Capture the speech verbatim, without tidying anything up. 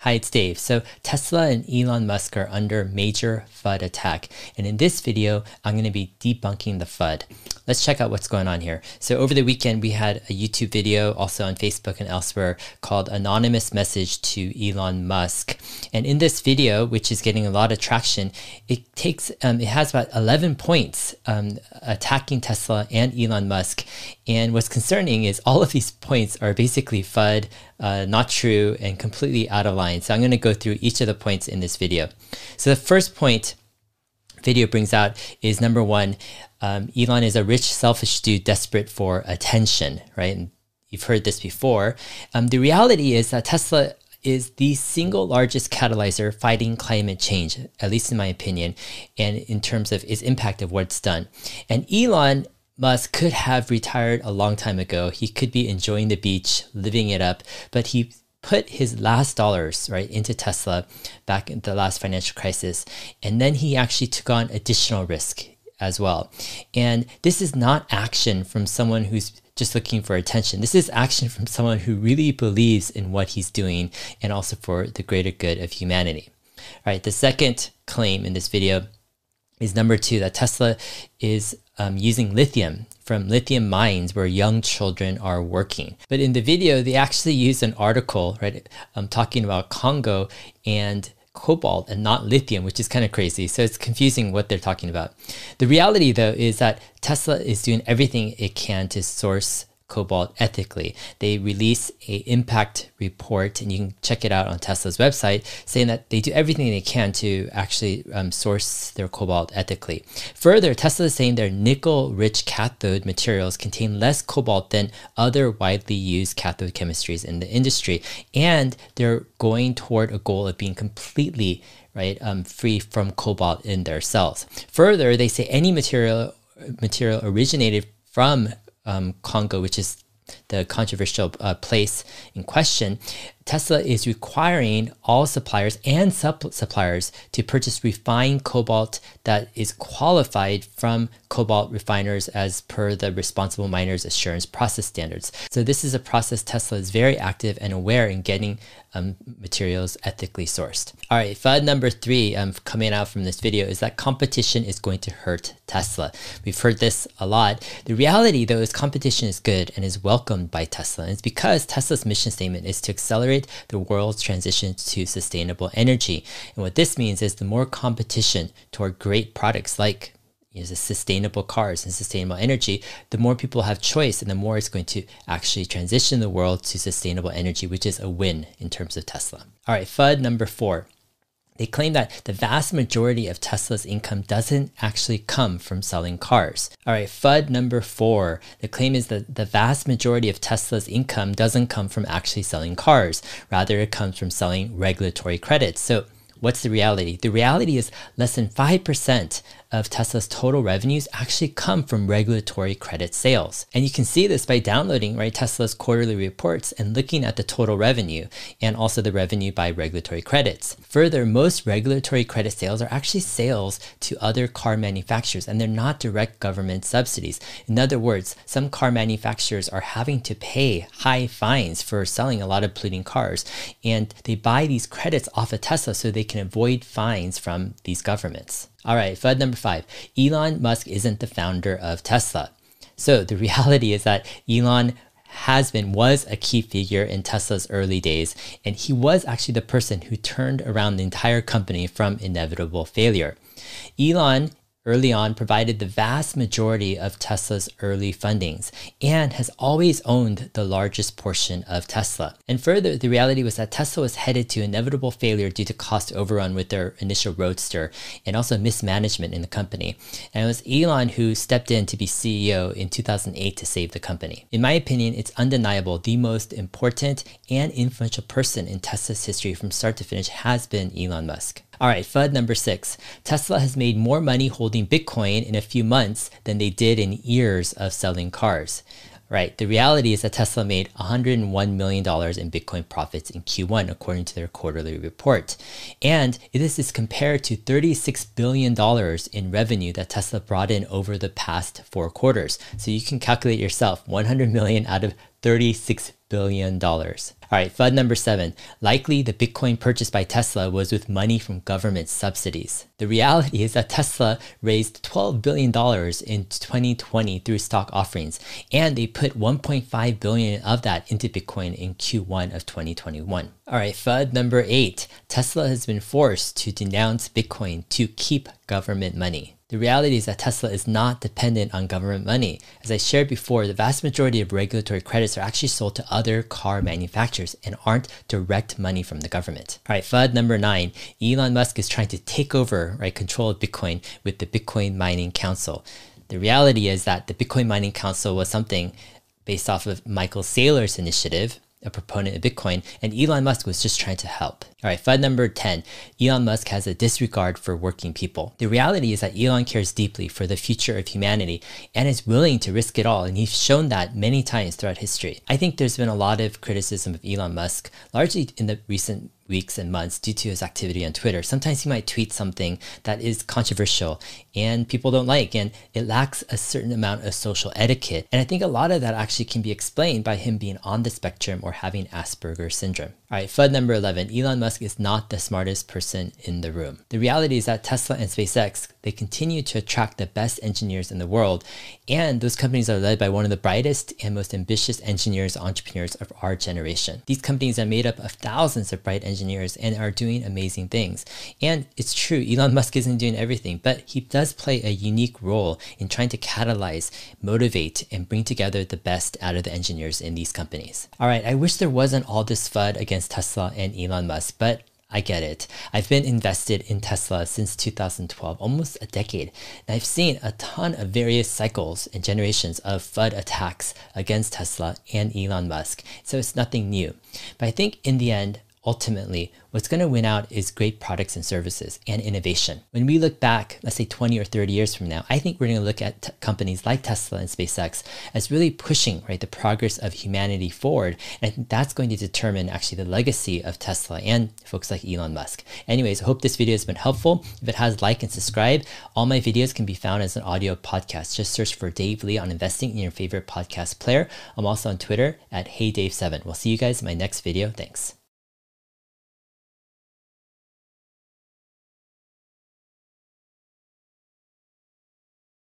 Hi, it's Dave. So Tesla and Elon Musk are under major FUD attack. And in this video, I'm going to be debunking the FUD. Let's check out what's going on here. So over the weekend, we had a YouTube video also on Facebook and elsewhere called Anonymous Message to Elon Musk. And in this video, which is getting a lot of traction, it takes, um, it has about eleven points um, attacking Tesla and Elon Musk. And what's concerning is all of these points are basically FUD, uh, not true, and completely out of line. So I'm going to go through each of the points in this video. So the first point video brings out is number one, um, Elon is a rich, selfish dude desperate for attention, right? And you've heard this before. Um, the reality is that Tesla is the single largest catalyzer fighting climate change, at least in my opinion, and in terms of its impact of what it's done. And Elon Musk could have retired a long time ago. He could be enjoying the beach, living it up, but he put his last dollars right into Tesla back in the last financial crisis. And then he actually took on additional risk as well. And this is not action from someone who's just looking for attention. This is action from someone who really believes in what he's doing and also for the greater good of humanity. All right, the second claim in this video is number two, that Tesla is um, using lithium from lithium mines where young children are working. But in the video, they actually used an article, right, um, talking about Congo and cobalt and not lithium, which is kind of crazy. So it's confusing what they're talking about. The reality, though, is that Tesla is doing everything it can to source cobalt ethically. They release a impact report, and you can check it out on Tesla's website, saying that they do everything they can to actually um, source their cobalt ethically. Further, Tesla is saying their nickel-rich cathode materials contain less cobalt than other widely used cathode chemistries in the industry, and they're going toward a goal of being completely right um, free from cobalt in their cells. Further, they say any material material originated from Um, Congo, which is the controversial uh, place in question, Tesla is requiring all suppliers and sub-suppliers to purchase refined cobalt that is qualified from cobalt refiners as per the Responsible Miners Assurance Process Standards. So this is a process Tesla is very active and aware in getting um, materials ethically sourced. All right, FUD number three um, coming out from this video is that competition is going to hurt Tesla. We've heard this a lot. The reality, though, is competition is good and is welcomed by Tesla. And it's because Tesla's mission statement is to accelerate the world's transition to sustainable energy. And what this means is the more competition toward great products like you know, the sustainable cars and sustainable energy, the more people have choice and the more it's going to actually transition the world to sustainable energy, which is a win in terms of Tesla. All right, FUD number four. They claim that the vast majority of Tesla's income doesn't actually come from selling cars. All right, FUD number four. The claim is that the vast majority of Tesla's income doesn't come from actually selling cars. Rather, it comes from selling regulatory credits. So what's the reality? The reality is less than five percent of Tesla's total revenues actually come from regulatory credit sales. And you can see this by downloading right Tesla's quarterly reports and looking at the total revenue and also the revenue by regulatory credits. Further, most regulatory credit sales are actually sales to other car manufacturers, and they're not direct government subsidies. In other words, some car manufacturers are having to pay high fines for selling a lot of polluting cars, and they buy these credits off of Tesla so they can avoid fines from these governments. All right, FUD number five. Elon Musk isn't the founder of Tesla. So the reality is that Elon has been, was a key figure in Tesla's early days, and he was actually the person who turned around the entire company from inevitable failure. Elon early on provided the vast majority of Tesla's early fundings and has always owned the largest portion of Tesla. And further, the reality was that Tesla was headed to inevitable failure due to cost overrun with their initial Roadster and also mismanagement in the company. And it was Elon who stepped in to be C E O in two thousand eight to save the company. In my opinion, it's undeniable the most important and influential person in Tesla's history from start to finish has been Elon Musk. All right, FUD number six. Tesla has made more money holding Bitcoin in a few months than they did in years of selling cars. Right, the reality is that Tesla made one hundred one million dollars in Bitcoin profits in Q one, according to their quarterly report. And this is compared to thirty-six billion dollars in revenue that Tesla brought in over the past four quarters. So you can calculate yourself, one hundred million dollars out of thirty-six billion dollars. All right, F U D number seven. Likely the Bitcoin purchased by Tesla was with money from government subsidies. The reality is that Tesla raised twelve billion dollars in twenty twenty through stock offerings, and they put one point five billion dollars of that into Bitcoin in Q one of twenty twenty-one. All right, F U D number eight. Tesla has been forced to denounce Bitcoin to keep government money. The reality is that Tesla is not dependent on government money. As I shared before, the vast majority of regulatory credits are actually sold to other car manufacturers and aren't direct money from the government. All right, F U D number nine. Elon Musk is trying to take over, right, control of Bitcoin with the Bitcoin Mining Council. The reality is that the Bitcoin Mining Council was something based off of Michael Saylor's initiative, a proponent of Bitcoin, and Elon Musk was just trying to help. All right, F U D number ten. Elon Musk has a disregard for working people. The reality is that Elon cares deeply for the future of humanity and is willing to risk it all, and he's shown that many times throughout history. I think there's been a lot of criticism of Elon Musk, largely in the recent weeks and months due to his activity on Twitter. Sometimes he might tweet something that is controversial and people don't like, and it lacks a certain amount of social etiquette. And I think a lot of that actually can be explained by him being on the spectrum or having Asperger's syndrome. All right, F U D number eleven. Elon Musk is not the smartest person in the room. The reality is that Tesla and SpaceX, they continue to attract the best engineers in the world, and those companies are led by one of the brightest and most ambitious engineers, entrepreneurs of our generation. These companies are made up of thousands of bright engineers and are doing amazing things. And it's true, Elon Musk isn't doing everything, but he does play a unique role in trying to catalyze, motivate, and bring together the best out of the engineers in these companies. All right, I wish there wasn't all this F U D against Tesla and Elon Musk, but I get it. I've been invested in Tesla since two thousand twelve, almost a decade, and I've seen a ton of various cycles and generations of F U D attacks against Tesla and Elon Musk, so it's nothing new. But I think in the end, ultimately, what's going to win out is great products and services and innovation. When we look back, let's say twenty or thirty years from now, I think we're going to look at t- companies like Tesla and SpaceX as really pushing, right, the progress of humanity forward. And I think that's going to determine actually the legacy of Tesla and folks like Elon Musk. Anyways, I hope this video has been helpful. If it has, like and subscribe. All my videos can be found as an audio podcast. Just search for Dave Lee on investing in your favorite podcast player. I'm also on Twitter at Hey Dave seven. We'll see you guys in my next video. Thanks.